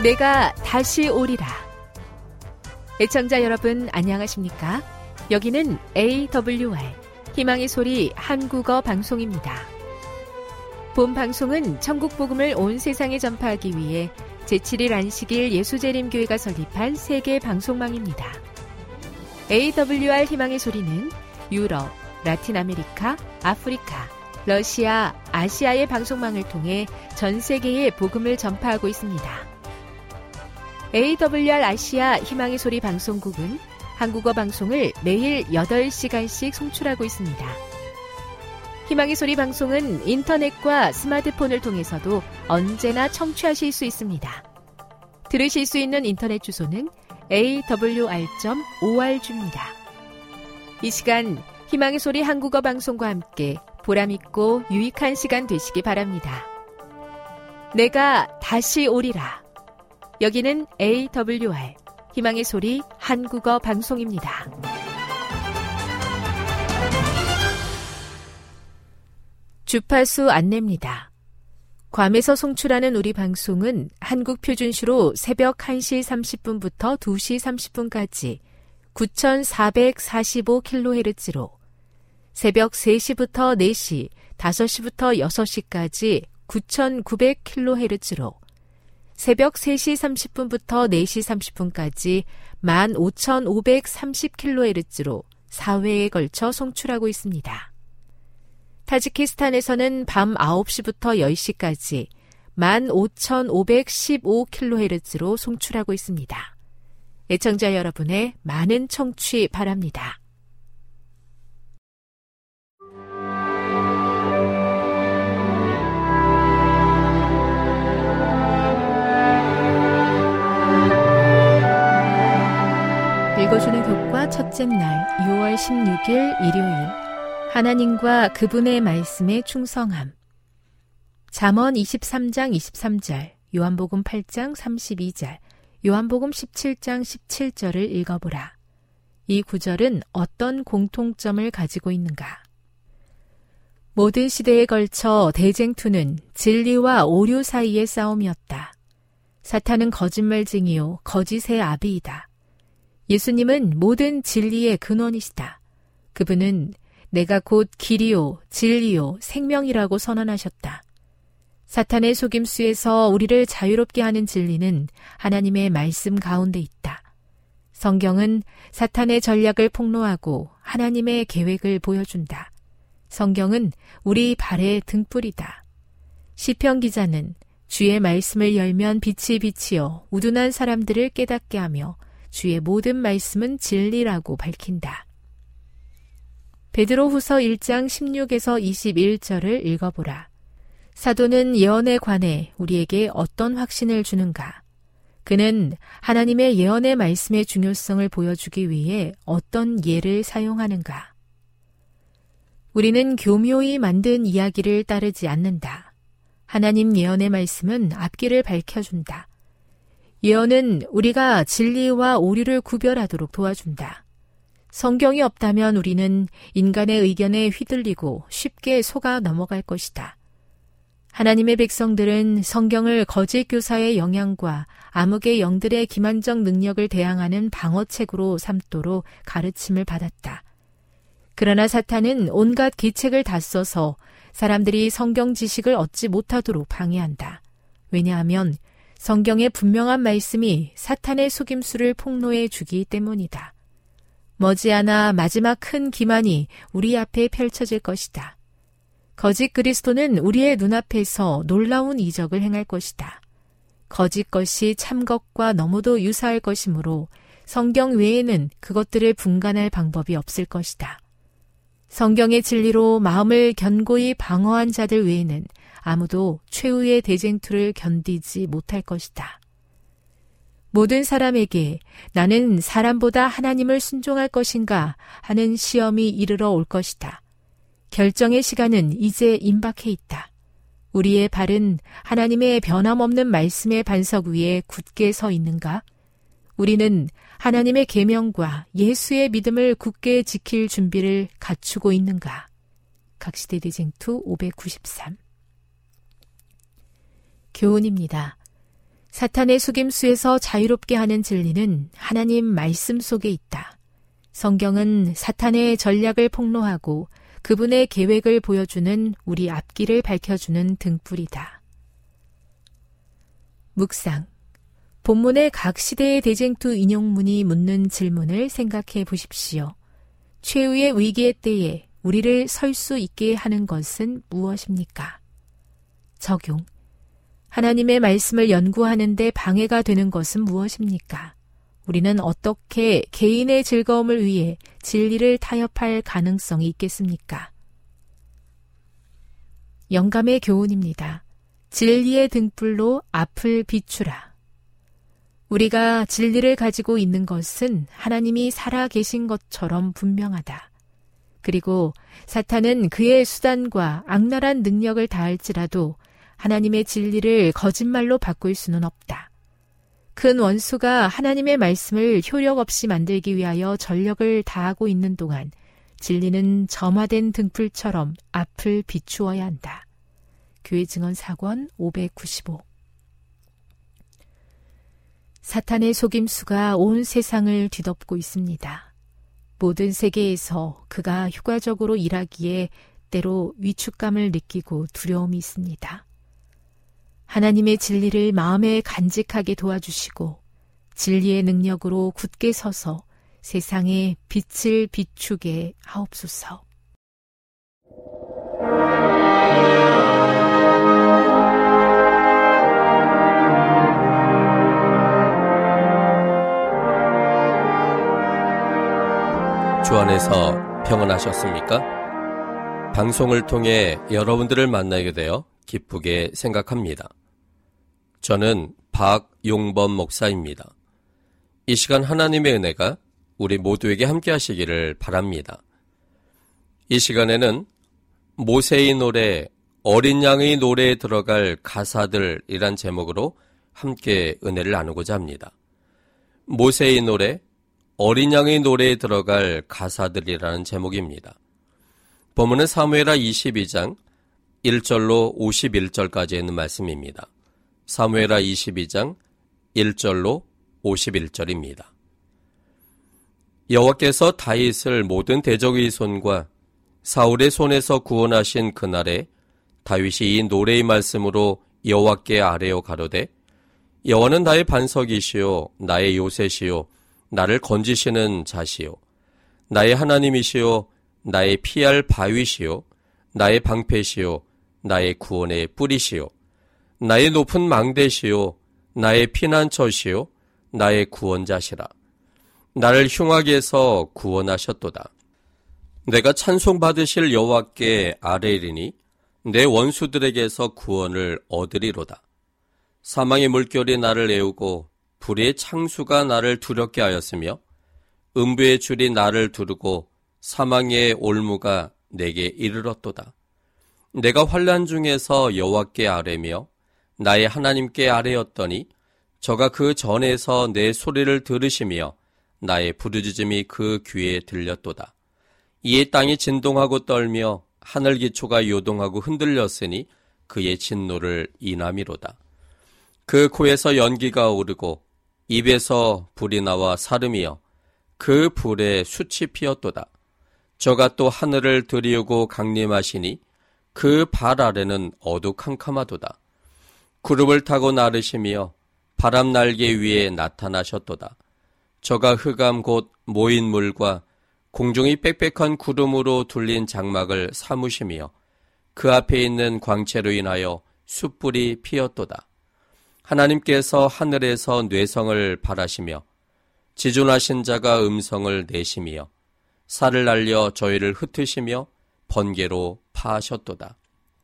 내가 다시 오리라. 애청자 여러분 안녕하십니까? 여기는 AWR 희망의 소리 한국어 방송입니다. 본 방송은 천국 복음을 온 세상에 전파하기 위해 제7일 안식일 예수재림교회가 설립한 세계 방송망입니다. AWR 희망의 소리는 유럽, 라틴 아메리카, 아프리카, 러시아, 아시아의 방송망을 통해 전 세계에 복음을 전파하고 있습니다. AWR 아시아 희망의 소리 방송국은 한국어 방송을 매일 8시간씩 송출하고 있습니다. 희망의 소리 방송은 인터넷과 스마트폰을 통해서도 언제나 청취하실 수 있습니다. 들으실 수 있는 인터넷 주소는 awr.org입니다. 이 시간 희망의 소리 한국어 방송과 함께 보람있고 유익한 시간 되시기 바랍니다. 내가 다시 오리라. 여기는 AWR 희망의 소리 한국어 방송입니다. 주파수 안내입니다. 괌에서 송출하는 우리 방송은 한국 표준시로 새벽 1시 30분부터 2시 30분까지 9445kHz로 새벽 3시부터 4시, 5시부터 6시까지 9900kHz로 새벽 3시 30분부터 4시 30분까지 15530kHz로 4회에 걸쳐 송출하고 있습니다. 타지키스탄에서는 밤 9시부터 10시까지 15515kHz로 송출하고 있습니다. 애청자 여러분의 많은 청취 바랍니다. 읽어주는 교과 첫째 날 6월 16일 일요일 하나님과 그분의 말씀에 충성함. 잠언 23장 23절, 요한복음 8장 32절, 요한복음 17장 17절을 읽어보라. 이 구절은 어떤 공통점을 가지고 있는가? 모든 시대에 걸쳐 대쟁투는 진리와 오류 사이의 싸움이었다. 사탄은 거짓말쟁이요 거짓의 아비이다. 예수님은 모든 진리의 근원이시다. 그분은 내가 곧 길이요, 진리요, 생명이라고 선언하셨다. 사탄의 속임수에서 우리를 자유롭게 하는 진리는 하나님의 말씀 가운데 있다. 성경은 사탄의 전략을 폭로하고 하나님의 계획을 보여준다. 성경은 우리 발의 등불이다. 시편 기자는 주의 말씀을 열면 빛이 비치어 우둔한 사람들을 깨닫게 하며 주의 모든 말씀은 진리라고 밝힌다. 베드로후서 1장 16에서 21절을 읽어보라. 사도는 예언에 관해 우리에게 어떤 확신을 주는가? 그는 하나님의 예언의 말씀의 중요성을 보여주기 위해 어떤 예를 사용하는가? 우리는 교묘히 만든 이야기를 따르지 않는다. 하나님 예언의 말씀은 앞길을 밝혀준다. 예언은 우리가 진리와 오류를 구별하도록 도와준다. 성경이 없다면 우리는 인간의 의견에 휘둘리고 쉽게 속아 넘어갈 것이다. 하나님의 백성들은 성경을 거짓 교사의 영향과 암흑의 영들의 기만적 능력을 대항하는 방어책으로 삼도록 가르침을 받았다. 그러나 사탄은 온갖 기책을 다 써서 사람들이 성경 지식을 얻지 못하도록 방해한다. 왜냐하면 성경의 분명한 말씀이 사탄의 속임수를 폭로해 주기 때문이다. 머지않아 마지막 큰 기만이 우리 앞에 펼쳐질 것이다. 거짓 그리스도는 우리의 눈앞에서 놀라운 이적을 행할 것이다. 거짓 것이 참 것과 너무도 유사할 것이므로 성경 외에는 그것들을 분간할 방법이 없을 것이다. 성경의 진리로 마음을 견고히 방어한 자들 외에는 아무도 최후의 대쟁투를 견디지 못할 것이다. 모든 사람에게 나는 사람보다 하나님을 순종할 것인가 하는 시험이 이르러 올 것이다. 결정의 시간은 이제 임박해 있다. 우리의 발은 하나님의 변함없는 말씀의 반석 위에 굳게 서 있는가? 우리는 하나님의 계명과 예수의 믿음을 굳게 지킬 준비를 갖추고 있는가? 각시대 대쟁투 593. 교훈입니다. 사탄의 속임수에서 자유롭게 하는 진리는 하나님 말씀 속에 있다. 성경은 사탄의 전략을 폭로하고 그분의 계획을 보여주는 우리 앞길을 밝혀주는 등불이다. 묵상. 본문의 각 시대의 대쟁투 인용문이 묻는 질문을 생각해 보십시오. 최후의 위기의 때에 우리를 설 수 있게 하는 것은 무엇입니까? 적용. 하나님의 말씀을 연구하는 데 방해가 되는 것은 무엇입니까? 우리는 어떻게 개인의 즐거움을 위해 진리를 타협할 가능성이 있겠습니까? 영감의 교훈입니다. 진리의 등불로 앞을 비추라. 우리가 진리를 가지고 있는 것은 하나님이 살아 계신 것처럼 분명하다. 그리고 사탄은 그의 수단과 악랄한 능력을 다할지라도 하나님의 진리를 거짓말로 바꿀 수는 없다. 큰 원수가 하나님의 말씀을 효력 없이 만들기 위하여 전력을 다하고 있는 동안 진리는 점화된 등불처럼 앞을 비추어야 한다. 교회 증언 사권 595. 사탄의 속임수가 온 세상을 뒤덮고 있습니다. 모든 세계에서 그가 효과적으로 일하기에 때로 위축감을 느끼고 두려움이 있습니다. 하나님의 진리를 마음에 간직하게 도와주시고 진리의 능력으로 굳게 서서 세상에 빛을 비추게 하옵소서. 주 안에서 평안하셨습니까? 방송을 통해 여러분들을 만나게 되어 기쁘게 생각합니다. 저는 박용범 목사입니다. 이 시간 하나님의 은혜가 우리 모두에게 함께 하시기를 바랍니다. 이 시간에는 모세의 노래, 어린 양의 노래에 들어갈 가사들이란 제목으로 함께 은혜를 나누고자 합니다. 모세의 노래, 어린 양의 노래에 들어갈 가사들이라는 제목입니다. 본문은 사무엘하 22장 1절로 51절까지 있는 말씀입니다. 사무엘하 22장 1절로 51절입니다. 여호와께서 다윗을 모든 대적의 손과 사울의 손에서 구원하신 그날에 다윗이 이 노래의 말씀으로 여호와께 아뢰어 가로되 여호와는 나의 반석이시요 나의 요새시요 나를 건지시는 자시요 나의 하나님이시요 나의 피할 바위시요 나의 방패시요 나의 구원의 뿌리시요 나의 높은 망대시요 나의 피난처시요 나의 구원자시라. 나를 흉악에서 구원하셨도다. 내가 찬송받으실 여호와께 아뢰리니 내 원수들에게서 구원을 얻으리로다. 사망의 물결이 나를 애우고 불의 창수가 나를 두렵게 하였으며 음부의 줄이 나를 두르고 사망의 올무가 내게 이르렀도다. 내가 환난 중에서 여호와께 아뢰며 나의 하나님께 아뢰었더니 저가 그 전에서 내 소리를 들으시며 나의 부르짖음이 그 귀에 들렸도다. 이에 땅이 진동하고 떨며 하늘 기초가 요동하고 흔들렸으니 그의 진노를 인함이로다. 그 코에서 연기가 오르고 입에서 불이 나와 사름이여 그 불에 숯이 피었도다. 저가 또 하늘을 들이우고 강림하시니 그 발 아래는 어두캄캄하도다. 구름을 타고 나르시며 바람 날개 위에 나타나셨도다. 저가 흑암 곧 모인 물과 공중이 빽빽한 구름으로 둘린 장막을 사무시며 그 앞에 있는 광채로 인하여 숯불이 피었도다. 하나님께서 하늘에서 뇌성을 발하시며 지존하신 자가 음성을 내시며 살을 날려 저희를 흩으시며 번개로 파하셨도다.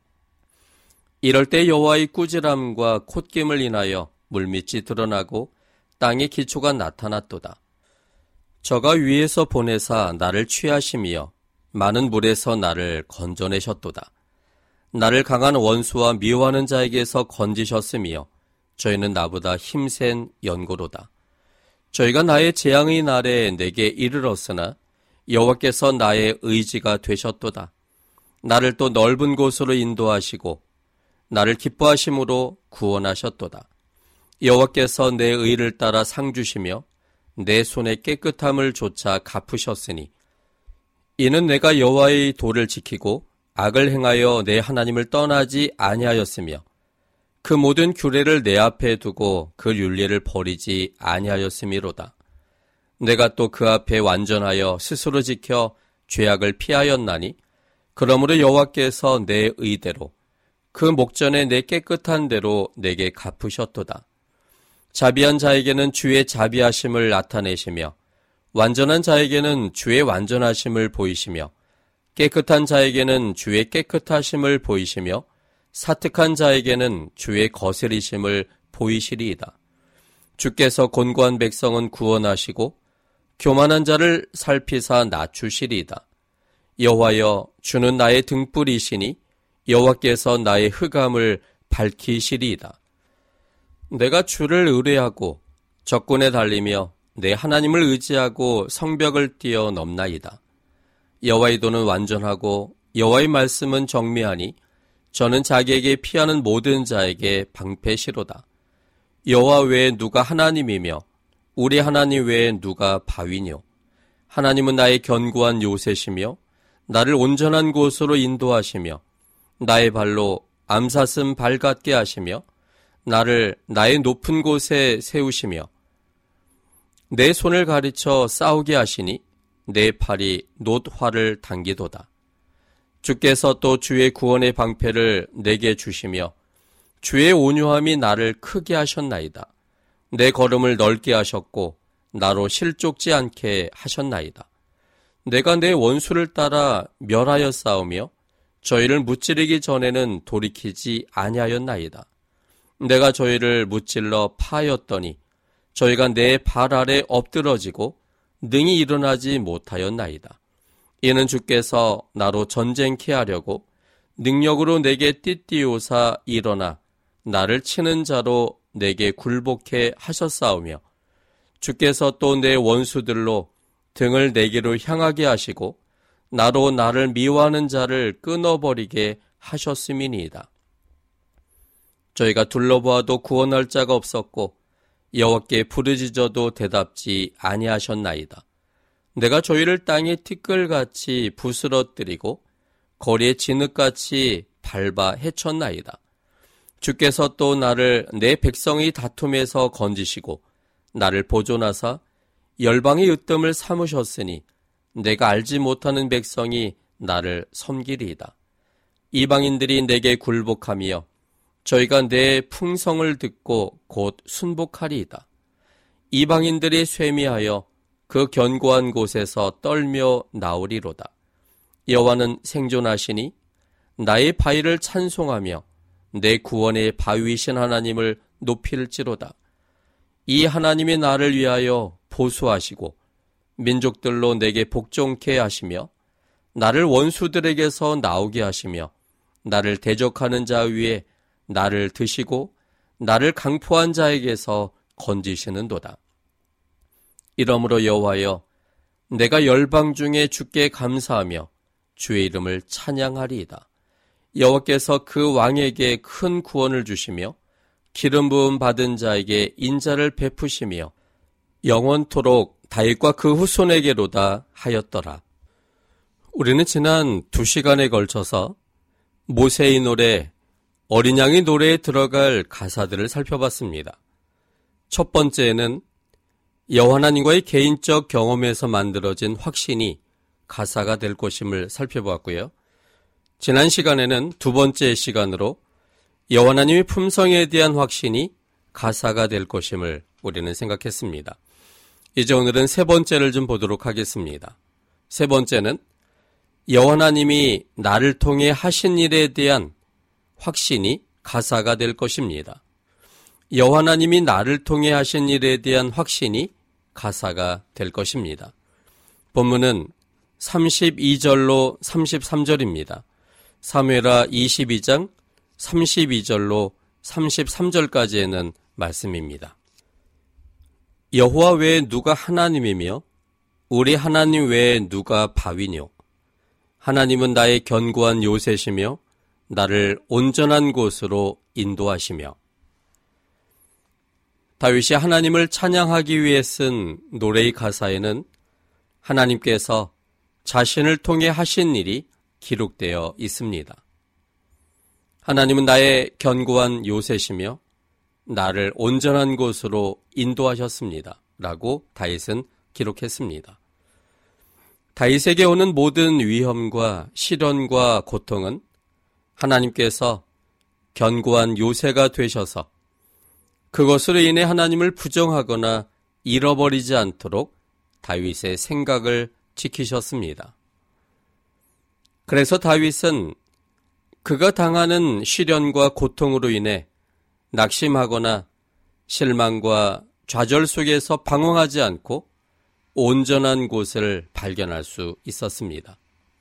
이럴 때 여호와의 꾸지람과 콧김을 인하여 물밑이 드러나고 땅의 기초가 나타났도다. 저가 위에서 보내사 나를 취하시며 많은 물에서 나를 건져내셨도다. 나를 강한 원수와 미워하는 자에게서 건지셨으며 저희는 나보다 힘센 연고로다. 저희가 나의 재앙의 날에 내게 이르렀으나 여호와께서 나의 의지가 되셨도다. 나를 또 넓은 곳으로 인도하시고 나를 기뻐하심으로 구원하셨도다. 여호와께서 내 의를 따라 상 주시며 내 손의 깨끗함을 조차 갚으셨으니 이는 내가 여호와의 도를 지키고 악을 행하여 내 하나님을 떠나지 아니하였으며 그 모든 규례를 내 앞에 두고 그 율례를 버리지 아니하였음이로다. 내가 또 그 앞에 완전하여 스스로 지켜 죄악을 피하였나니 그러므로 여호와께서 내 의대로 그 목전에 내 깨끗한 대로 내게 갚으셨도다. 자비한 자에게는 주의 자비하심을 나타내시며 완전한 자에게는 주의 완전하심을 보이시며 깨끗한 자에게는 주의 깨끗하심을 보이시며 사특한 자에게는 주의 거스리심을 보이시리이다. 주께서 곤고한 백성은 구원하시고 교만한 자를 살피사 낮추시리이다. 여호와여, 주는 나의 등불이시니 여호와께서 나의 흑암을 밝히시리이다. 내가 주를 의뢰하고 적군에 달리며 내 하나님을 의지하고 성벽을 뛰어넘나이다. 여호와의 도는 완전하고 여호와의 말씀은 정미하니 저는 자기에게 피하는 모든 자에게 방패시로다. 여호와 외에 누가 하나님이며 우리 하나님 외에 누가 바위뇨. 하나님은 나의 견고한 요새시며 나를 온전한 곳으로 인도하시며 나의 발로 암사슴 발 같게 하시며 나를 나의 높은 곳에 세우시며 내 손을 가르쳐 싸우게 하시니 내 팔이 놋화를 당기도다. 주께서 또 주의 구원의 방패를 내게 주시며 주의 온유함이 나를 크게 하셨나이다. 내 걸음을 넓게 하셨고 나로 실족지 않게 하셨나이다. 내가 내 원수를 따라 멸하여 싸우며 저희를 무찌르기 전에는 돌이키지 아니하였나이다. 내가 저희를 무찔러 파하였더니 저희가 내 발 아래 엎드러지고 능히 일어나지 못하였나이다. 이는 주께서 나로 전쟁케 하려고 능력으로 내게 띠띠오사 일어나 나를 치는 자로 내게 굴복해 하셨사오며 주께서 또 내 원수들로 등을 내게로 향하게 하시고 나로 나를 미워하는 자를 끊어버리게 하셨음이니이다. 저희가 둘러보아도 구원할 자가 없었고 여호와께 부르짖어도 대답지 아니하셨나이다. 내가 저희를 땅에 티끌같이 부스러뜨리고 거리에 진흙같이 밟아 헤쳤나이다. 주께서 또 나를 내 백성의 다툼에서 건지시고 나를 보존하사 열방의 으뜸을 삼으셨으니 내가 알지 못하는 백성이 나를 섬기리이다. 이방인들이 내게 굴복하며 저희가 내 풍성을 듣고 곧 순복하리이다. 이방인들이 쇠미하여 그 견고한 곳에서 떨며 나오리로다. 여호와는 생존하시니 나의 바위를 찬송하며 내 구원의 바위이신 하나님을 높일지로다. 이 하나님이 나를 위하여 보수하시고 민족들로 내게 복종케 하시며 나를 원수들에게서 나오게 하시며 나를 대적하는 자 위에 나를 드시고 나를 강포한 자에게서 건지시는도다. 이러므로 여호와여, 내가 열방 중에 주께 감사하며 주의 이름을 찬양하리이다. 여호와께서 그 왕에게 큰 구원을 주시며 기름 부음 받은 자에게 인자를 베푸시며 영원토록 다윗과 그 후손에게로다 하였더라. 우리는 지난 2시간에 걸쳐서 모세의 노래, 어린 양의 노래에 들어갈 가사들을 살펴봤습니다. 첫 번째는 여호와 하나님과의 개인적 경험에서 만들어진 확신이 가사가 될 것임을 살펴보았고요. 지난 시간에는 두 번째 시간으로 여호와 하나님의 품성에 대한 확신이 가사가 될 것임을 우리는 생각했습니다. 이제 오늘은 세 번째를 좀 보도록 하겠습니다. 세 번째는 여호와 하나님이 나를 통해 하신 일에 대한 확신이 가사가 될 것입니다. 여호와 하나님이 나를 통해 하신 일에 대한 확신이 가사가 될 것입니다. 본문은 32절로 33절입니다. 사무엘하 22장 32절로 33절까지에는 말씀입니다. 여호와 외에 누가 하나님이며 우리 하나님 외에 누가 바위뇨. 하나님은 나의 견고한 요새시며 나를 온전한 곳으로 인도하시며. 다윗이 하나님을 찬양하기 위해 쓴 노래의 가사에는 하나님께서 자신을 통해 하신 일이 기록되어 있습니다. 하나님은 나의 견고한 요새시며 나를 온전한 곳으로 인도하셨습니다. 라고 다윗은 기록했습니다. 다윗에게 오는 모든 위험과 시련과 고통은 하나님께서 견고한 요새가 되셔서 그것으로 인해 하나님을 부정하거나 잃어버리지 않도록 다윗의 생각을 지키셨습니다. 그래서 다윗은 그가 당하는 시련과 고통으로 인해 낙심하거나 실망과 좌절 속에서 방황하지 않고 온전한 곳을 발견할 수 있었습니다.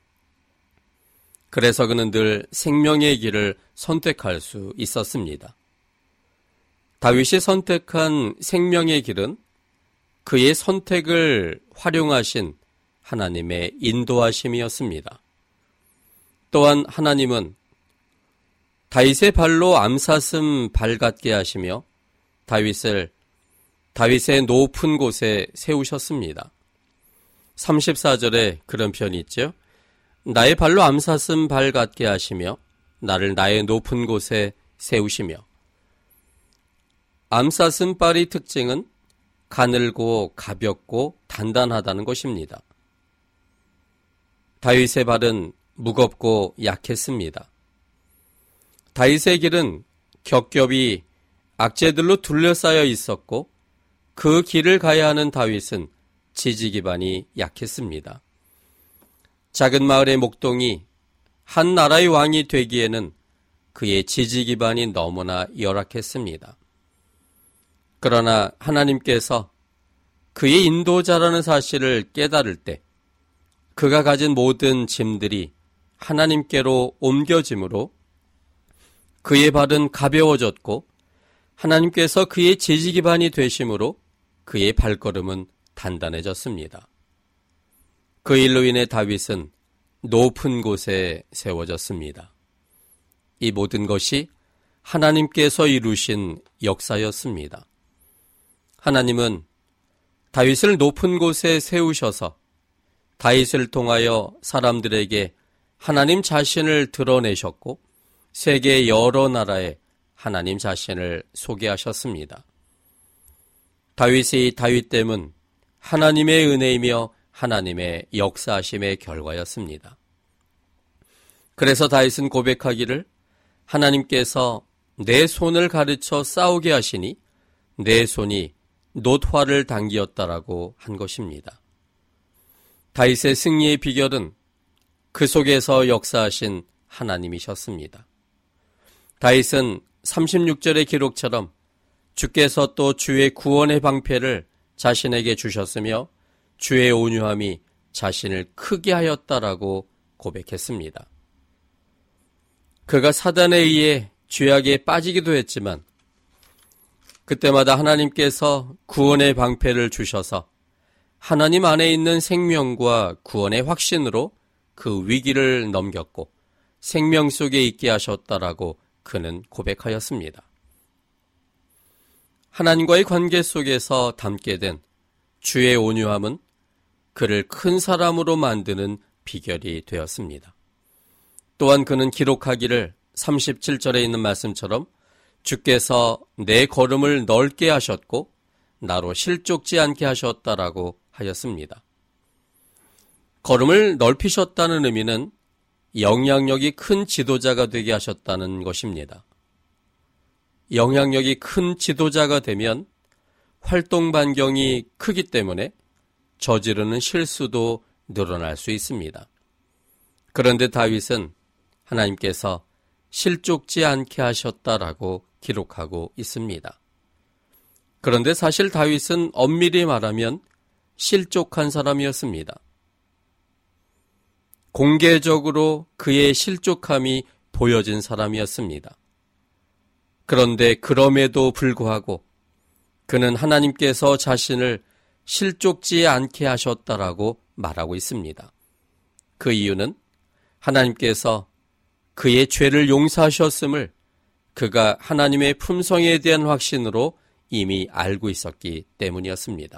그래서 그는 늘 생명의 길을 선택할 수 있었습니다. 다윗이 선택한 생명의 길은 그의 선택을 활용하신 하나님의 인도하심이었습니다. 또한 하나님은 다윗의 발로 암사슴 발 같게 하시며 다윗의 높은 곳에 세우셨습니다. 34절에 그런 편이 있죠. 나의 발로 암사슴 발 같게 하시며 나를 나의 높은 곳에 세우시며. 암사슴 발의 특징은 가늘고 가볍고 단단하다는 것입니다. 다윗의 발은 무겁고 약했습니다. 다윗의 길은 겹겹이 악재들로 둘러싸여 있었고 그 길을 가야 하는 다윗은 지지 기반이 약했습니다. 작은 마을의 목동이 한 나라의 왕이 되기에는 그의 지지 기반이 너무나 열악했습니다. 그러나 하나님께서 그의 인도자라는 사실을 깨달을 때 그가 가진 모든 짐들이 하나님께로 옮겨짐으로 그의 발은 가벼워졌고 하나님께서 그의 지지 기반이 되심으로 그의 발걸음은 단단해졌습니다. 그 일로 인해 다윗은 높은 곳에 세워졌습니다. 이 모든 것이 하나님께서 이루신 역사였습니다. 하나님은 다윗을 높은 곳에 세우셔서 다윗을 통하여 사람들에게 하나님 자신을 드러내셨고 세계 여러 나라에 하나님 자신을 소개하셨습니다. 다윗의 다윗됨은 하나님의 은혜이며 하나님의 역사하심의 결과였습니다. 그래서 다윗은 고백하기를 하나님께서 내 손을 가르쳐 싸우게 하시니 내 손이 놋화를 당기었다라고 한 것입니다. 다윗의 승리의 비결은 그 속에서 역사하신 하나님이셨습니다. 다윗은 36절의 기록처럼 주께서 또 주의 구원의 방패를 자신에게 주셨으며 주의 온유함이 자신을 크게 하였다라고 고백했습니다. 그가 사단에 의해 죄악에 빠지기도 했지만 그때마다 하나님께서 구원의 방패를 주셔서 하나님 안에 있는 생명과 구원의 확신으로 그 위기를 넘겼고 생명 속에 있게 하셨다라고 그는 고백하였습니다. 하나님과의 관계 속에서 담게 된 주의 온유함은 그를 큰 사람으로 만드는 비결이 되었습니다. 또한 그는 기록하기를 37절에 있는 말씀처럼 주께서 내 걸음을 넓게 하셨고 나로 실족지 않게 하셨다라고 하였습니다. 걸음을 넓히셨다는 의미는 영향력이 큰 지도자가 되게 하셨다는 것입니다. 영향력이 큰 지도자가 되면 활동 반경이 크기 때문에 저지르는 실수도 늘어날 수 있습니다. 그런데 다윗은 하나님께서 실족지 않게 하셨다라고 기록하고 있습니다. 그런데 사실 다윗은 엄밀히 말하면 실족한 사람이었습니다. 공개적으로 그의 실족함이 보여진 사람이었습니다. 그런데 그럼에도 불구하고 그는 하나님께서 자신을 실족지 않게 하셨다라고 말하고 있습니다. 그 이유는 하나님께서 그의 죄를 용서하셨음을 그가 하나님의 품성에 대한 확신으로 이미 알고 있었기 때문이었습니다.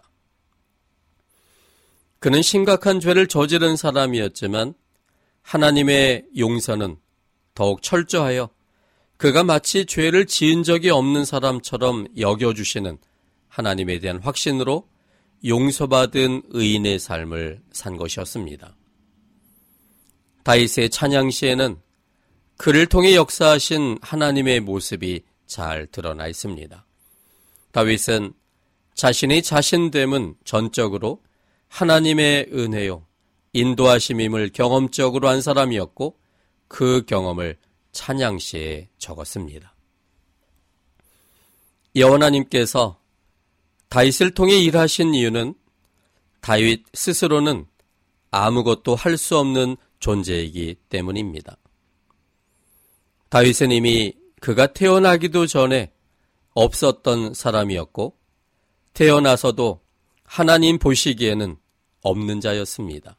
그는 심각한 죄를 저지른 사람이었지만 하나님의 용서는 더욱 철저하여 그가 마치 죄를 지은 적이 없는 사람처럼 여겨주시는 하나님에 대한 확신으로 용서받은 의인의 삶을 산 것이었습니다. 다윗의 찬양시에는 그를 통해 역사하신 하나님의 모습이 잘 드러나 있습니다. 다윗은 자신의 자신됨은 전적으로 하나님의 은혜요, 인도하심임을 경험적으로 한 사람이었고 그 경험을 찬양시에 적었습니다. 여호와 하나님께서 다윗을 통해 일하신 이유는 다윗 스스로는 아무것도 할 수 없는 존재이기 때문입니다. 다윗은 이미 그가 태어나기도 전에 없었던 사람이었고 태어나서도 하나님 보시기에는 없는 자였습니다.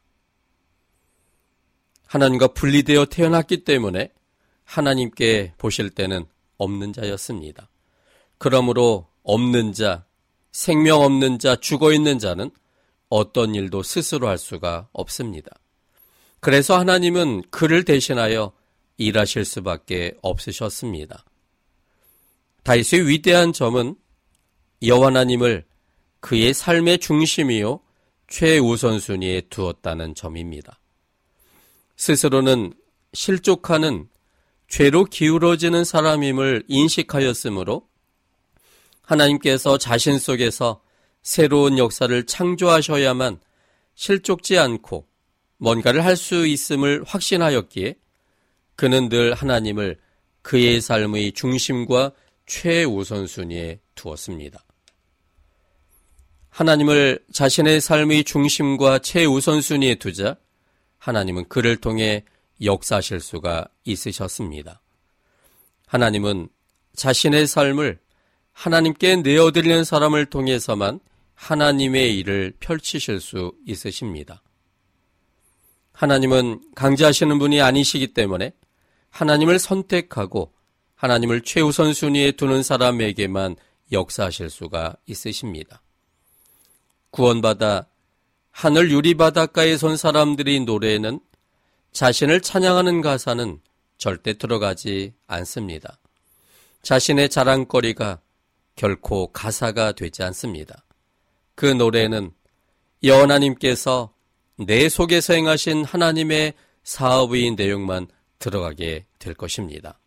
하나님과 분리되어 태어났기 때문에 하나님께 보실 때는 없는 자였습니다. 그러므로 없는 자, 생명 없는 자, 죽어있는 자는 어떤 일도 스스로 할 수가 없습니다. 그래서 하나님은 그를 대신하여 일하실 수밖에 없으셨습니다. 다윗의 위대한 점은 여호와 하나님을 그의 삶의 중심이요 최우선순위에 두었다는 점입니다. 스스로는 실족하는 죄로 기울어지는 사람임을 인식하였으므로 하나님께서 자신 속에서 새로운 역사를 창조하셔야만 실족지 않고 뭔가를 할 수 있음을 확신하였기에 그는 늘 하나님을 그의 삶의 중심과 최우선순위에 두었습니다. 하나님을 자신의 삶의 중심과 최우선순위에 두자 하나님은 그를 통해 역사하실 수가 있으셨습니다. 하나님은 자신의 삶을 하나님께 내어드리는 사람을 통해서만 하나님의 일을 펼치실 수 있으십니다. 하나님은 강제하시는 분이 아니시기 때문에 하나님을 선택하고 하나님을 최우선 순위에 두는 사람에게만 역사하실 수가 있으십니다. 구원받아 하늘 유리바닷가에 선 사람들의 노래에는 자신을 찬양하는 가사는 절대 들어가지 않습니다. 자신의 자랑거리가 결코 가사가 되지 않습니다. 그 노래는 여호와 하나님께서 내 속에서 행하신 하나님의 사업의 내용만 들어가게 될 것입니다.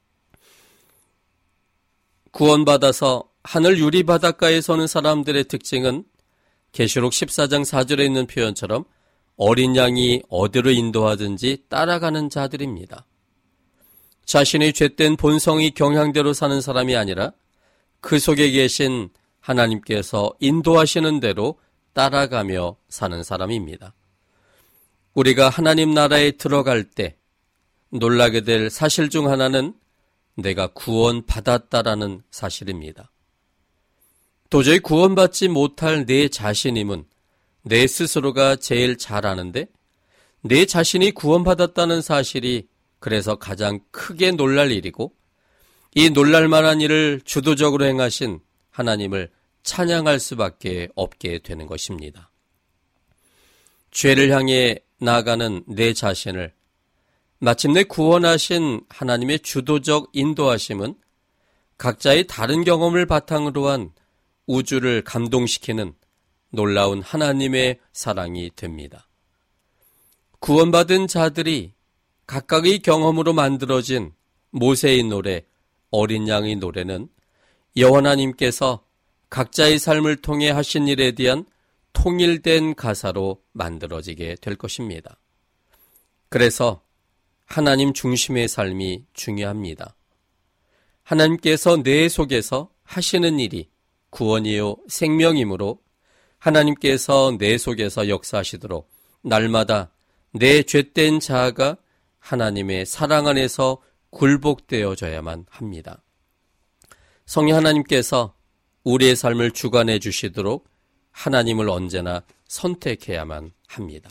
구원받아서 하늘 유리바닷가에 서는 사람들의 특징은 계시록 14장 4절에 있는 표현처럼 어린 양이 어디로 인도하든지 따라가는 자들입니다. 자신의 죄된 본성의 경향대로 사는 사람이 아니라 그 속에 계신 하나님께서 인도하시는 대로 따라가며 사는 사람입니다. 우리가 하나님 나라에 들어갈 때 놀라게 될 사실 중 하나는 내가 구원받았다라는 사실입니다. 도저히 구원받지 못할 내 자신임은 내 스스로가 제일 잘 아는데 내 자신이 구원받았다는 사실이 그래서 가장 크게 놀랄 일이고 이 놀랄만한 일을 주도적으로 행하신 하나님을 찬양할 수밖에 없게 되는 것입니다. 죄를 향해 나아가는 내 자신을 마침내 구원하신 하나님의 주도적 인도하심은 각자의 다른 경험을 바탕으로 한 우주를 감동시키는 놀라운 하나님의 사랑이 됩니다. 구원받은 자들이 각각의 경험으로 만들어진 모세의 노래, 어린 양의 노래는 여호와 하나님께서 각자의 삶을 통해 하신 일에 대한 통일된 가사로 만들어지게 될 것입니다. 그래서 하나님 중심의 삶이 중요합니다. 하나님께서 내 속에서 하시는 일이 구원이요 생명이므로 하나님께서 내 속에서 역사하시도록 날마다 내 죄된 자아가 하나님의 사랑 안에서 굴복되어져야만 합니다. 성령 하나님께서 우리의 삶을 주관해 주시도록 하나님을 언제나 선택해야만 합니다.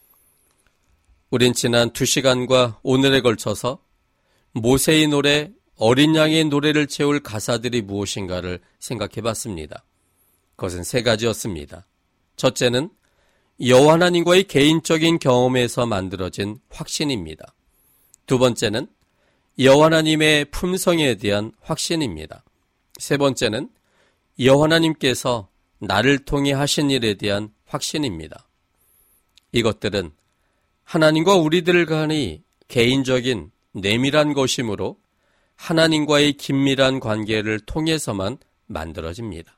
우린 지난 2시간과 오늘에 걸쳐서 모세의 노래 어린 양의 노래를 채울 가사들이 무엇인가를 생각해 봤습니다. 그것은 세 가지였습니다. 첫째는 여호와 하나님과의 개인적인 경험에서 만들어진 확신입니다. 두 번째는 여호와 하나님의 품성에 대한 확신입니다. 세 번째는 여호와 하나님께서 나를 통해 하신 일에 대한 확신입니다. 이것들은 하나님과 우리들 간의 개인적인 내밀한 것이므로 하나님과의 긴밀한 관계를 통해서만 만들어집니다.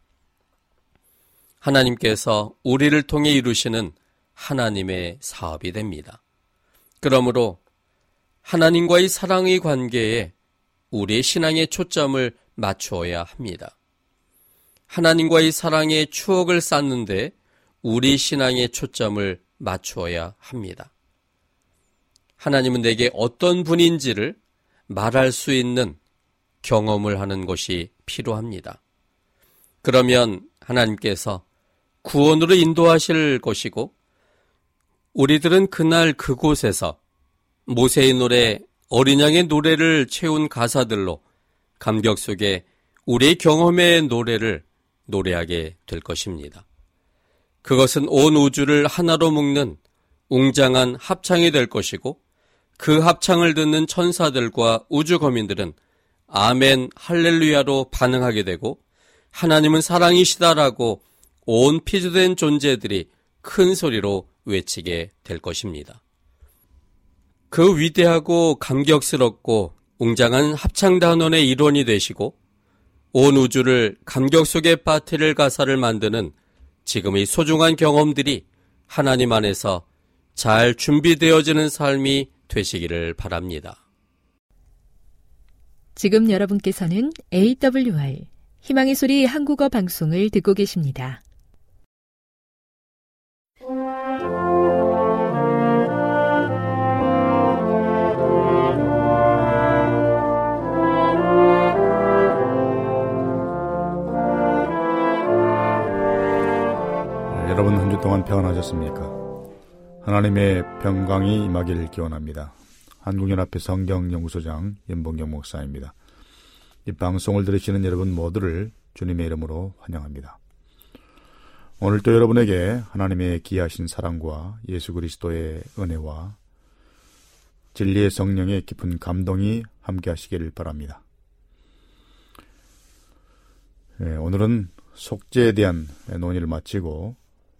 하나님께서 우리를 통해 이루시는 하나님의 사업이 됩니다. 그러므로 하나님과의 사랑의 관계에 우리의 신앙의 초점을 맞추어야 합니다. 하나님과의 사랑의 추억을 쌓는데 우리 신앙의 초점을 맞추어야 합니다. 하나님은 내게 어떤 분인지를 말할 수 있는 경험을 하는 것이 필요합니다. 그러면 하나님께서 구원으로 인도하실 것이고 우리들은 그날 그곳에서 모세의 노래, 어린 양의 노래를 채운 가사들로 감격 속에 우리의 경험의 노래를 노래하게 될 것입니다. 그것은 온 우주를 하나로 묶는 웅장한 합창이 될 것이고 그 합창을 듣는 천사들과 우주 거민들은 아멘 할렐루야로 반응하게 되고 하나님은 사랑이시다라고 온 피조된 존재들이 큰 소리로 외치게 될 것입니다. 그 위대하고 감격스럽고 웅장한 합창단원의 일원이 되시고 온 우주를 감격 속에 빠뜨릴 가사를 만드는 지금의 소중한 경험들이 하나님 안에서 잘 준비되어지는 삶이 되시기를 바랍니다. 지금 여러분께서는 AWR 희망의 소리 한국어 방송을 듣고 계십니다. 여러분 한 주 동안 평안하셨습니까? 하나님의 평강이 임하기를 기원합니다. 한국연합회 성경연구소장 연봉경 목사입니다. 이 방송을 들으시는 여러분 모두를 주님의 이름으로 환영합니다. 오늘도 여러분에게 하나님의 귀하신 사랑과 예수 그리스도의 은혜와 진리의 성령의 깊은 감동이 함께 하시기를 바랍니다. 오늘은 속죄에 대한 논의를 마치고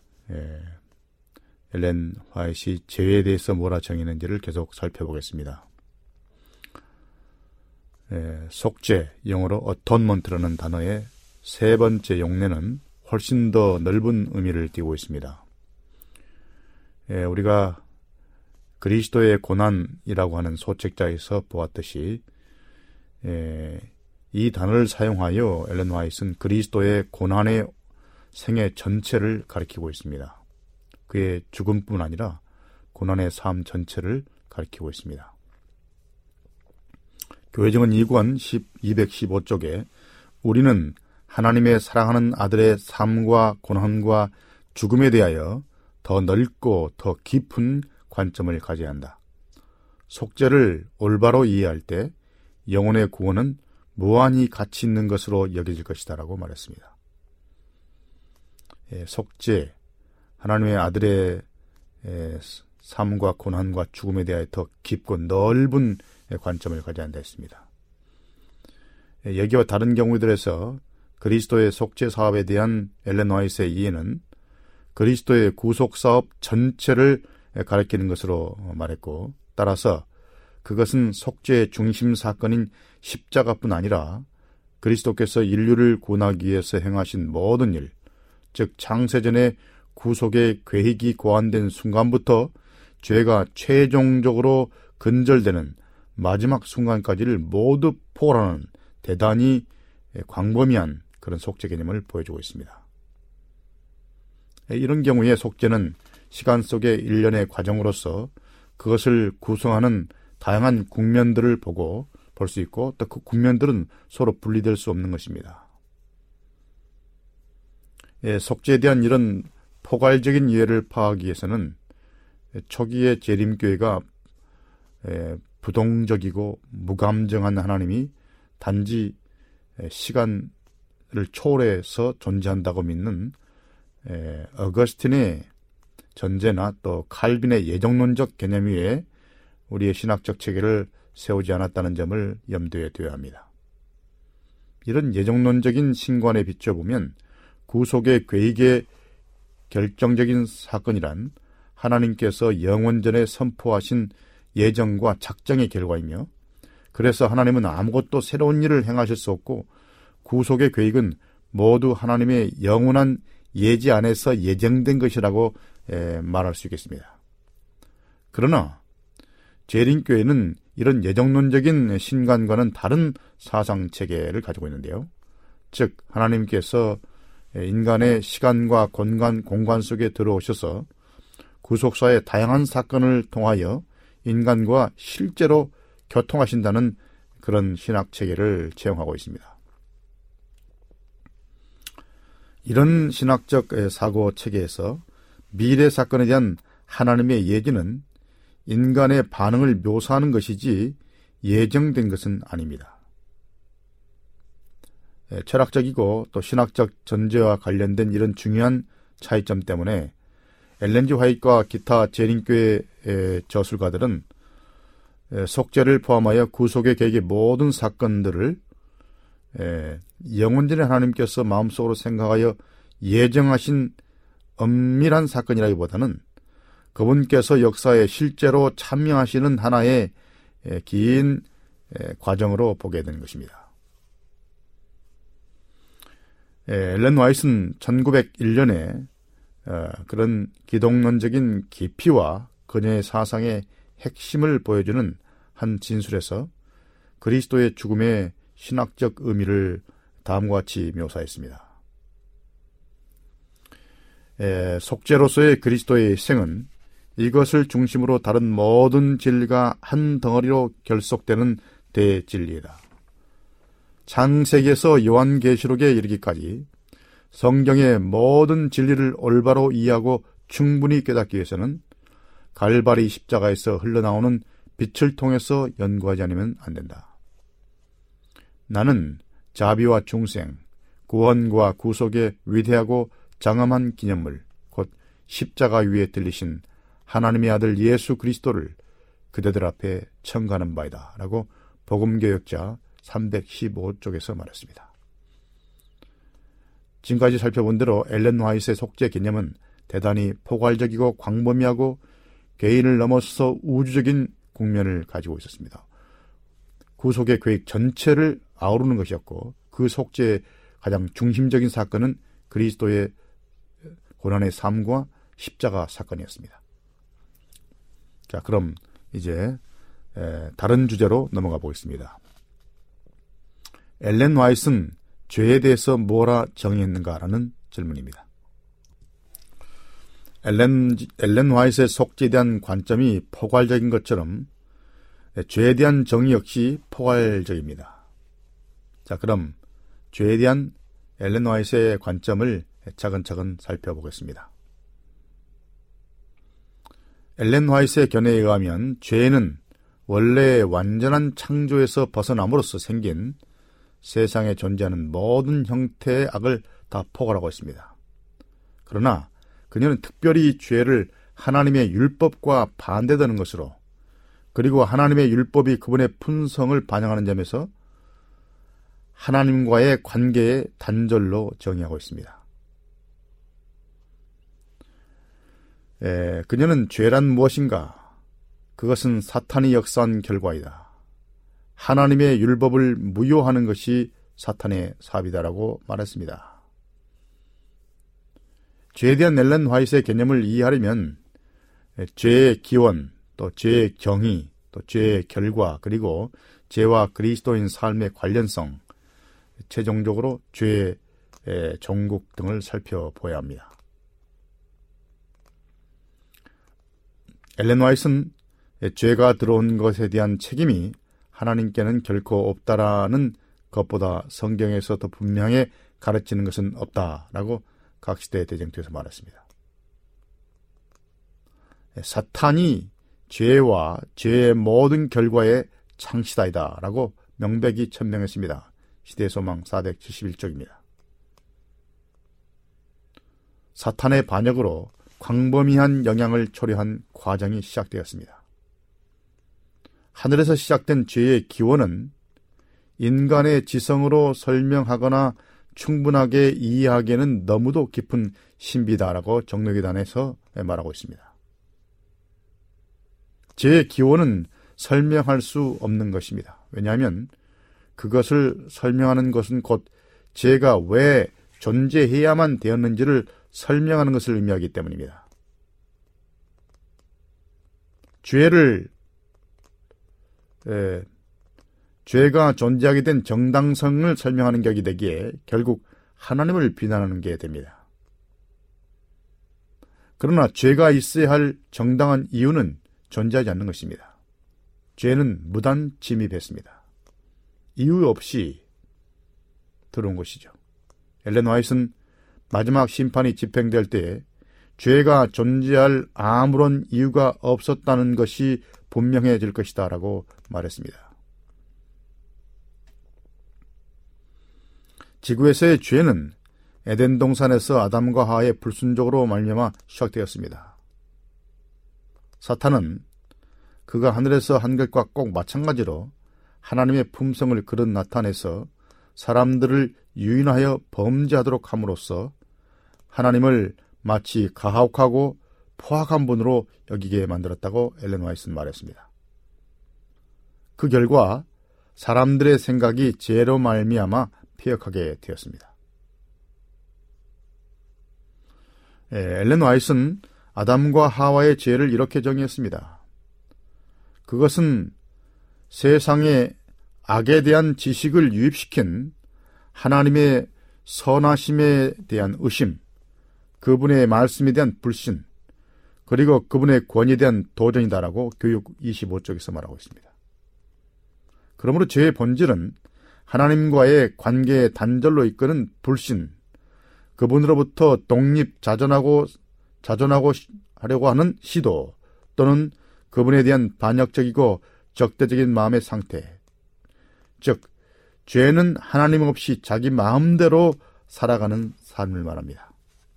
엘렌 화이트이 죄에 대해서 뭐라 정의했는지를 계속 살펴보겠습니다. 속죄, 영어로 어톤먼트라는 단어의 세 번째 용례는 훨씬 더 넓은 의미를 띠고 있습니다. 우리가 그리스도의 고난이라고 하는 소책자에서 보았듯이 이 단어를 사용하여 엘렌 화이트는 그리스도의 고난의 생애 전체를 가리키고 있습니다. 그의 죽음뿐 아니라 고난의 삶 전체를 가리키고 있습니다. 교회정은 2권 215쪽에 우리는 하나님의 사랑하는 아들의 삶과 고난과 죽음에 대하여 더 넓고 더 깊은 관점을 가져야 한다. 속죄를 올바로 이해할 때 영혼의 구원은 무한히 가치 있는 것으로 여겨질 것이다 라고 말했습니다. 속죄, 하나님의 아들의 삶과 고난과 죽음에 대하여 더 깊고 넓은 관점을 가져야 한다 했습니다. 여기와 다른 경우들에서 그리스도의 속죄 사업에 대한 엘렌 화이트의 이해는 그리스도의 구속 사업 전체를 가리키는 것으로 말했고, 따라서 그것은 속죄의 중심 사건인 십자가뿐 아니라 그리스도께서 인류를 구원하기 위해서 행하신 모든 일, 즉 창세전의 구속의 계획이 고안된 순간부터 죄가 최종적으로 근절되는 마지막 순간까지를 모두 포괄하는 대단히 광범위한 그런 속죄 개념을 보여주고 있습니다. 이런 경우에 속죄는 시간 속의 일련의 과정으로서 그것을 구성하는 다양한 국면들을 보고 볼 수 있고, 또 그 국면들은 서로 분리될 수 없는 것입니다. 속죄에 대한 이런 포괄적인 이해를 파악하기 위해서는 초기의 재림교회가 부동적이고 무감정한 하나님이 단지 시간을 초월해서 존재한다고 믿는 어거스틴의 전제나 또 칼빈의 예정론적 개념 위에 우리의 신학적 체계를 세우지 않았다는 점을 염두에 둬야 합니다. 이런 예정론적인 신관에 비춰보면 구속의 괴익의 결정적인 사건이란 하나님께서 영원전에 선포하신 예정과 작정의 결과이며, 그래서 하나님은 아무것도 새로운 일을 행하실 수 없고 구속의 계획은 모두 하나님의 영원한 예지 안에서 예정된 것이라고 말할 수 있겠습니다. 그러나 재림교회는 이런 예정론적인 신관과는 다른 사상체계를 가지고 있는데요. 즉 하나님께서 인간의 시간과 공간 속에 들어오셔서 구속사의 다양한 사건을 통하여 인간과 실제로 교통하신다는 그런 신학체계를 채용하고 있습니다. 이런 신학적 사고체계에서 미래 사건에 대한 하나님의 예지는 인간의 반응을 묘사하는 것이지 예정된 것은 아닙니다. 철학적이고 또 신학적 전제와 관련된 이런 중요한 차이점 때문에 엘렌 G 화이트와 기타 재림교회 저술가들은 속죄를 포함하여 구속의 계획의 모든 사건들을 영원전에 하나님께서 마음속으로 생각하여 예정하신 엄밀한 사건이라기보다는 그분께서 역사에 실제로 참여하시는 하나의 긴 과정으로 보게 되는 것입니다. 엘렌 화이트는 1901년에 그런 기독론적인 깊이와 그녀의 사상의 핵심을 보여주는 한 진술에서 그리스도의 죽음의 신학적 의미를 다음과 같이 묘사했습니다. 속죄로서의 그리스도의 희생은 이것을 중심으로 다른 모든 진리가 한 덩어리로 결속되는 대진리이다. 창세기에서 요한계시록에 이르기까지 성경의 모든 진리를 올바로 이해하고 충분히 깨닫기 위해서는 갈바리 십자가에서 흘러나오는 빛을 통해서 연구하지 않으면 안 된다. 나는 자비와 중생, 구원과 구속의 위대하고 장엄한 기념물, 곧 십자가 위에 들리신 하나님의 아들 예수 그리스도를 그대들 앞에 청가하는 바이다 라고 복음교역자 315쪽에서 말했습니다. 지금까지 살펴본 대로 엘렌 화이트의 속죄 개념은 대단히 포괄적이고 광범위하고 개인을 넘어서 우주적인 국면을 가지고 있었습니다. 구속의 계획 전체를 아우르는 것이었고 그 속죄의 가장 중심적인 사건은 그리스도의 고난의 삶과 십자가 사건이었습니다. 자, 그럼 이제 다른 주제로 넘어가 보겠습니다. 엘렌 화이트는 죄에 대해서 뭐라 정의했는가라는 질문입니다. 엘렌 화이트의 속죄에 대한 관점이 포괄적인 것처럼 죄에 대한 정의 역시 포괄적입니다. 자, 그럼 죄에 대한 엘렌 화이트의 관점을 차근차근 살펴보겠습니다. 엘렌 화이트의 견해에 의하면 죄는 원래 완전한 창조에서 벗어남으로써 생긴 세상에 존재하는 모든 형태의 악을 다 포괄하고 있습니다. 그러나 그녀는 특별히 죄를 하나님의 율법과 반대되는 것으로, 그리고 하나님의 율법이 그분의 품성을 반영하는 점에서 하나님과의 관계의 단절로 정의하고 있습니다. 그녀는 죄란 무엇인가? 그것은 사탄이 역사한 결과이다. 하나님의 율법을 무효하는 것이 사탄의 사업이다라고 말했습니다. 죄에 대한 엘렌 화이트의 개념을 이해하려면 죄의 기원, 또 죄의 경위, 또 죄의 결과, 그리고 죄와 그리스도인 삶의 관련성, 최종적으로 죄의 종국 등을 살펴보아야 합니다. 엘렌 화이트는 죄가 들어온 것에 대한 책임이 하나님께는 결코 없다라는 것보다 성경에서 더 분명히 가르치는 것은 없다라고 각 시대 대쟁투에서 말했습니다. 사탄이 죄와 죄의 모든 결과의 창시자이다라고 명백히 천명했습니다. 시대소망 471쪽입니다. 사탄의 반역으로 광범위한 영향을 초래한 과정이 시작되었습니다. 하늘에서 시작된 죄의 기원은 인간의 지성으로 설명하거나 충분하게 이해하기에는 너무도 깊은 신비다라고 정력의단에서 말하고 있습니다. 죄의 기원은 설명할 수 없는 것입니다. 왜냐하면 그것을 설명하는 것은 곧 죄가 왜 존재해야만 되었는지를 설명하는 것을 의미하기 때문입니다. 죄가 존재하게 된 정당성을 설명하는 격이 되기에 결국 하나님을 비난하는 게 됩니다. 그러나 죄가 있어야 할 정당한 이유는 존재하지 않는 것입니다. 죄는 무단 침입했습니다. 이유 없이 들어온 것이죠. 엘렌 화이트는 마지막 심판이 집행될 때에 죄가 존재할 아무런 이유가 없었다는 것이 분명해질 것이다 라고 말했습니다. 지구에서의 죄는 에덴 동산에서 아담과 하와의 불순종으로 말미암아 시작되었습니다. 사탄은 그가 하늘에서 한 것과 꼭 마찬가지로 하나님의 품성을 그릇 나타내서 사람들을 유인하여 범죄하도록 함으로써 하나님을 마치 가혹하고 포악한 분으로 여기게 만들었다고 엘렌 화이트는 말했습니다. 그 결과 사람들의 생각이 죄로 말미암아 폐역하게 되었습니다. 엘렌 화이트는 아담과 하와의 죄를 이렇게 정의했습니다. 그것은 세상에 악에 대한 지식을 유입시킨 하나님의 선하심에 대한 의심, 그분의 말씀에 대한 불신, 그리고 그분의 권위에 대한 도전이다라고 교육 25쪽에서 말하고 있습니다. 그러므로 죄의 본질은 하나님과의 관계의 단절로 이끄는 불신, 그분으로부터 자전하고 하려고 하는 시도, 또는 그분에 대한 반역적이고 적대적인 마음의 상태, 즉 죄는 하나님 없이 자기 마음대로 살아가는 삶을 말합니다.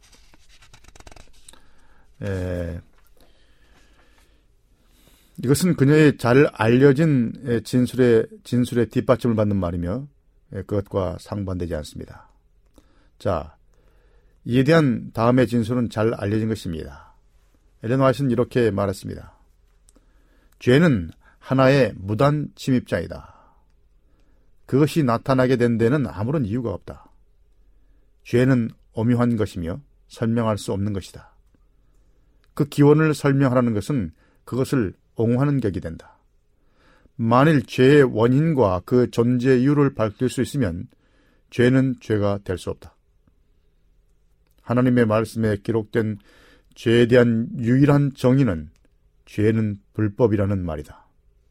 이것은 그녀의 잘 알려진 진술의 뒷받침을 받는 말이며 그것과 상반되지 않습니다. 자, 이에 대한 다음의 진술은 잘 알려진 것입니다. 엘렌 화이트는 이렇게 말했습니다. 죄는 하나의 무단 침입자이다. 그것이 나타나게 된 데는 아무런 이유가 없다. 죄는 오묘한 것이며 설명할 수 없는 것이다. 그 기원을 설명하라는 것은 그것을 옹호하는 격이 된다. 만일 죄의 원인과 그 존재 이유를 밝힐 수 있으면 죄는 죄가 될 수 없다. 하나님의 말씀에 기록된 죄에 대한 유일한 정의는 죄는 불법이라는 말이다.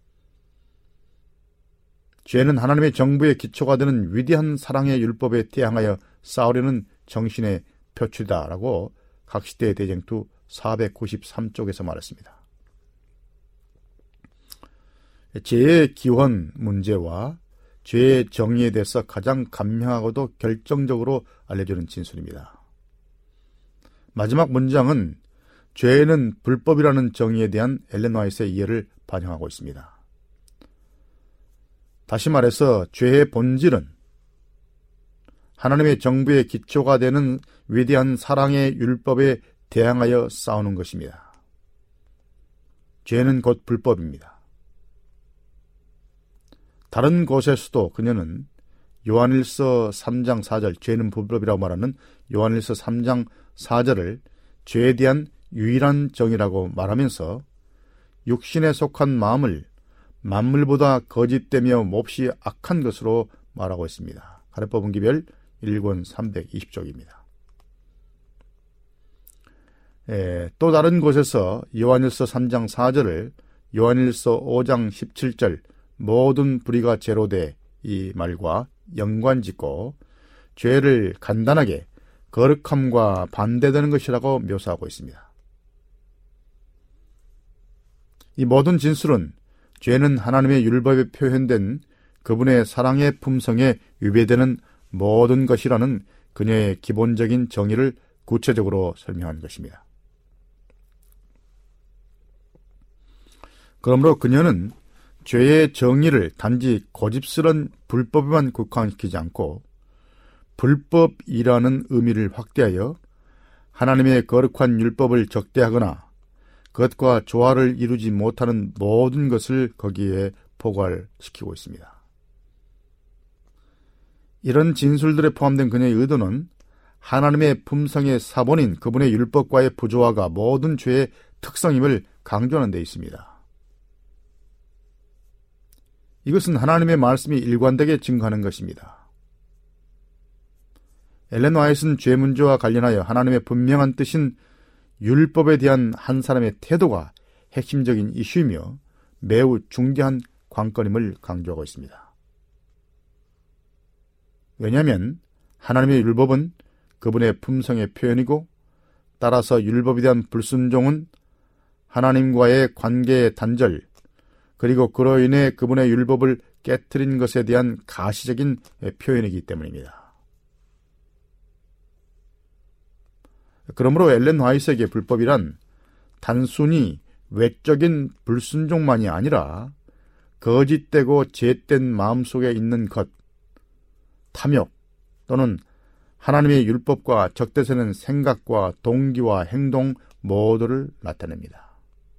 죄는 하나님의 정부의 기초가 되는 위대한 사랑의 율법에 대항하여 싸우려는 정신의 표출이다라고 각시대 대쟁투 493쪽에서 말했습니다. 죄의 기원 문제와 죄의 정의에 대해서 가장 간명하고도 결정적으로 알려주는 진술입니다. 마지막 문장은 죄는 불법이라는 정의에 대한 엘렌 화이트의 이해를 반영하고 있습니다. 다시 말해서 죄의 본질은 하나님의 정부의 기초가 되는 위대한 사랑의 율법에 대항하여 싸우는 것입니다. 죄는 곧 불법입니다. 다른 곳에서도 그녀는 요한일서 3장 4절, 죄는 불법이라고 말하는 요한일서 3장 4절을 죄에 대한 유일한 정의라고 말하면서 육신에 속한 마음을 만물보다 거짓되며 몹시 악한 것으로 말하고 있습니다. 가래법 분기별 1권 320쪽입니다. 또 다른 곳에서 요한일서 3장 4절을 요한일서 5장 17절 모든 불의가 제로돼 이 말과 연관짓고 죄를 간단하게 거룩함과 반대되는 것이라고 묘사하고 있습니다. 이 모든 진술은 죄는 하나님의 율법에 표현된 그분의 사랑의 품성에 위배되는 모든 것이라는 그녀의 기본적인 정의를 구체적으로 설명한 것입니다. 그러므로 그녀는 죄의 정의를 단지 고집스런 불법에만 국한시키지 않고 불법이라는 의미를 확대하여 하나님의 거룩한 율법을 적대하거나 그것과 조화를 이루지 못하는 모든 것을 거기에 포괄시키고 있습니다. 이런 진술들에 포함된 그녀의 의도는 하나님의 품성의 사본인 그분의 율법과의 부조화가 모든 죄의 특성임을 강조하는 데 있습니다. 이것은 하나님의 말씀이 일관되게 증거하는 것입니다. 엘렌 화이트는 죄 문제와 관련하여 하나님의 분명한 뜻인 율법에 대한 한 사람의 태도가 핵심적인 이슈이며 매우 중대한 관건임을 강조하고 있습니다. 왜냐하면 하나님의 율법은 그분의 품성의 표현이고 따라서 율법에 대한 불순종은 하나님과의 관계의 단절 그리고 그로 인해 그분의 율법을 깨트린 것에 대한 가시적인 표현이기 때문입니다. 그러므로 엘렌 화이트에게 불법이란 단순히 외적인 불순종만이 아니라 거짓되고 죄된 마음속에 있는 것, 탐욕 또는 하나님의 율법과 적대되는 생각과 동기와 행동 모두를 나타냅니다.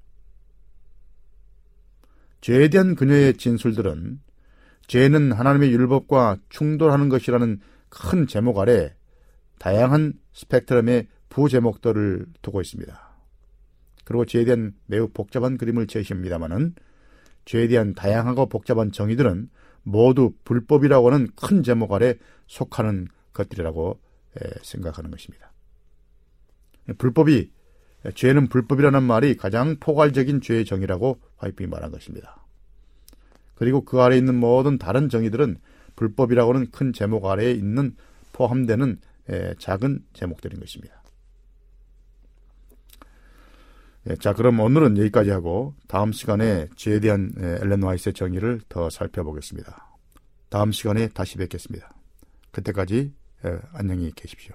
죄에 대한 그녀의 진술들은 죄는 하나님의 율법과 충돌하는 것이라는 큰 제목 아래 다양한 스펙트럼의 부제목들을 두고 있습니다. 그리고 죄에 대한 매우 복잡한 그림을 제시합니다마는 죄에 대한 다양하고 복잡한 정의들은 모두 불법이라고 하는 큰 제목 아래 속하는 것들이라고 생각하는 것입니다. 죄는 불법이라는 말이 가장 포괄적인 죄의 정의라고 화이트가 말한 것입니다. 그리고 그 아래에 있는 모든 다른 정의들은 불법이라고 하는 큰 제목 아래에 있는 포함되는 작은 제목들인 것입니다. 자, 그럼 오늘은 여기까지 하고 다음 시간에 죄에 대한 엘렌 화이트의 정의를 더 살펴보겠습니다. 다음 시간에 다시 뵙겠습니다. 그때까지 안녕히 계십시오.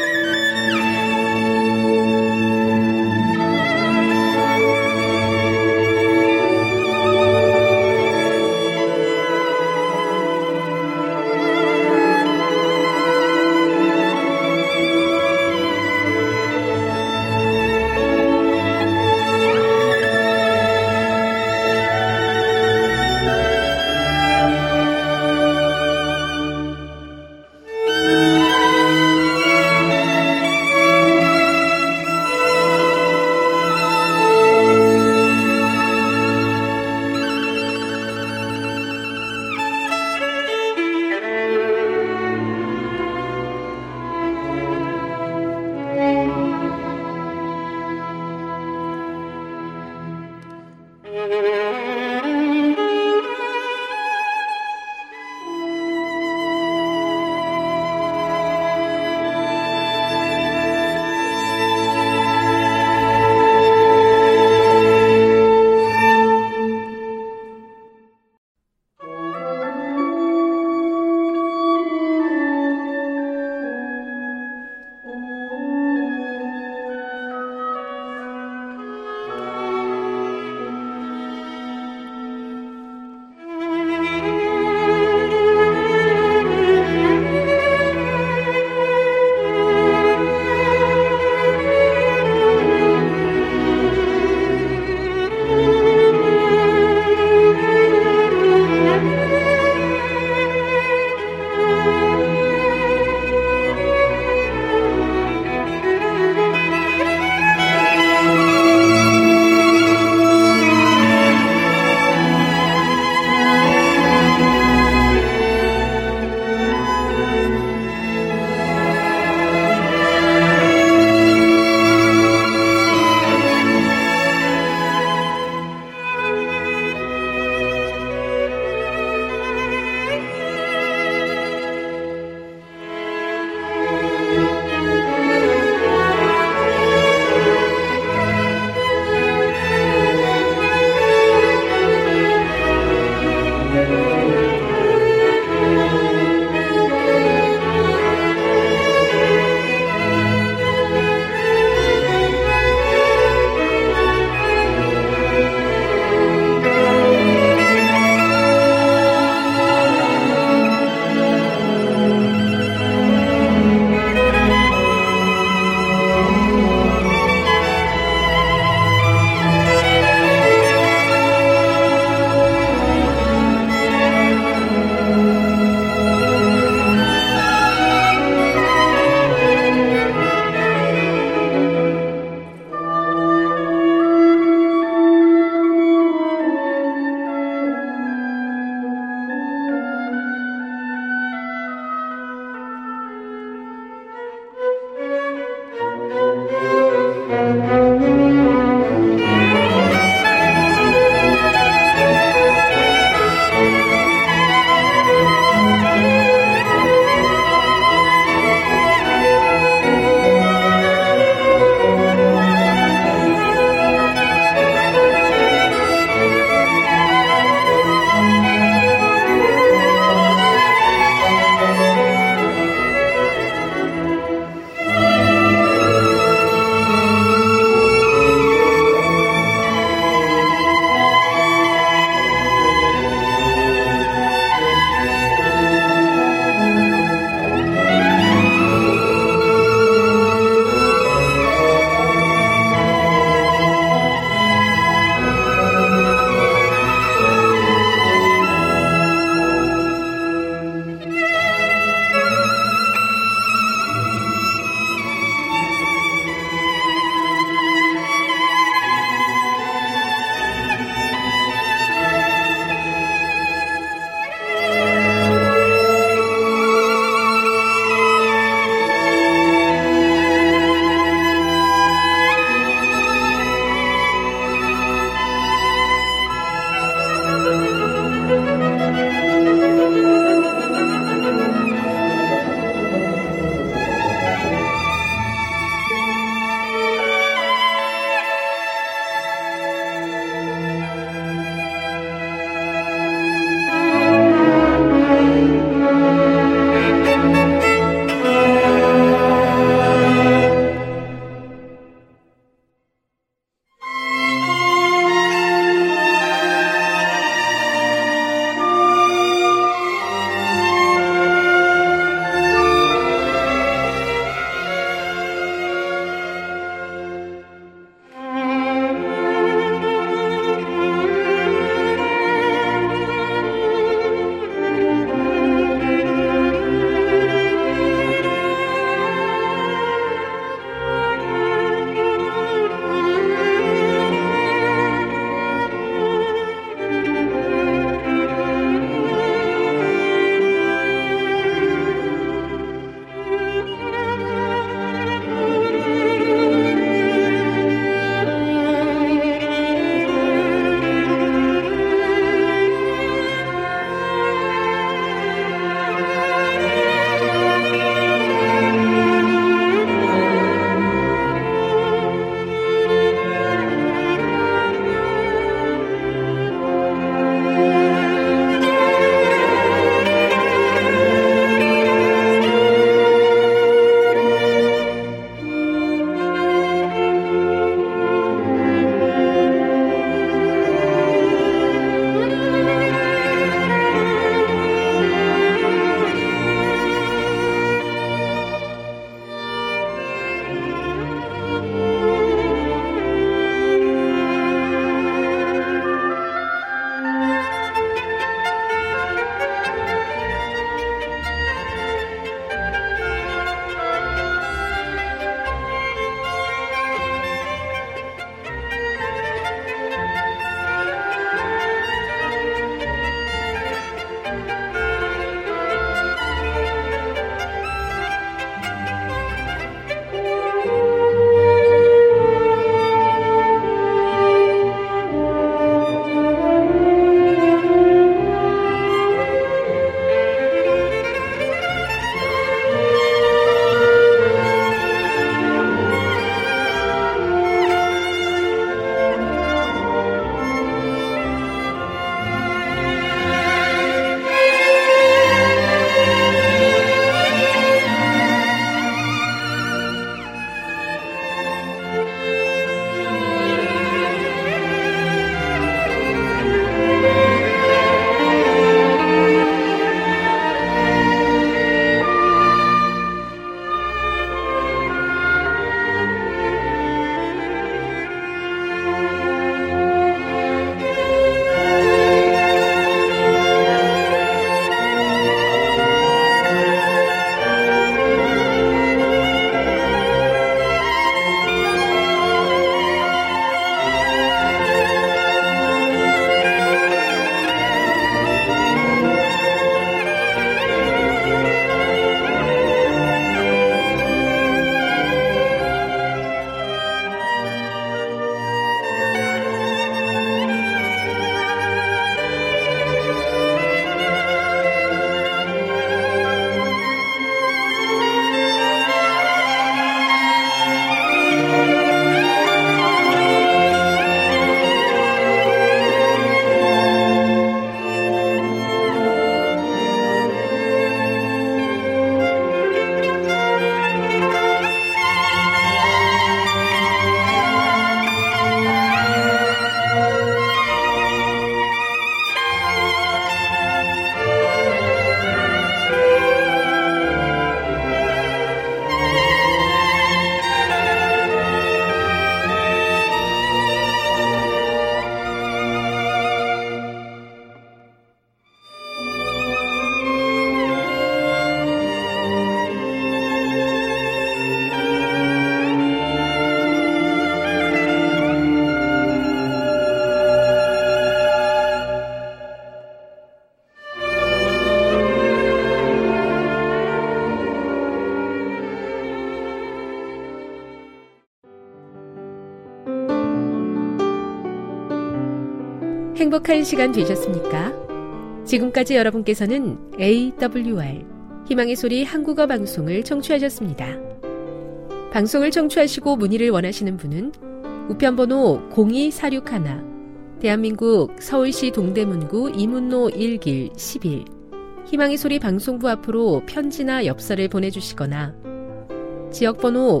행복한 시간 되셨습니까? 지금까지 여러분께서는 AWR 희망의 소리 한국어 방송을 청취하셨습니다. 방송을 청취하시고 문의를 원하시는 분은 우편번호 02461 대한민국 서울시 동대문구 이문로 1길 11 희망의 소리 방송부 앞으로 편지나 엽서를 보내주시거나 지역번호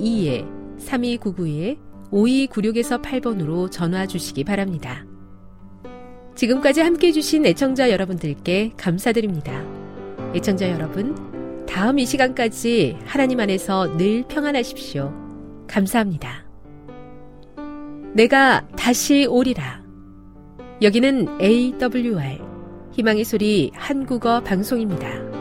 02-3299-5296에서 8번으로 전화 주시기 바랍니다. 지금까지 함께해 주신 애청자 여러분들께 감사드립니다. 애청자 여러분, 다음 이 시간까지 하나님 안에서 늘 평안하십시오. 감사합니다. 내가 다시 오리라. 여기는 AWR 희망의 소리 한국어 방송입니다.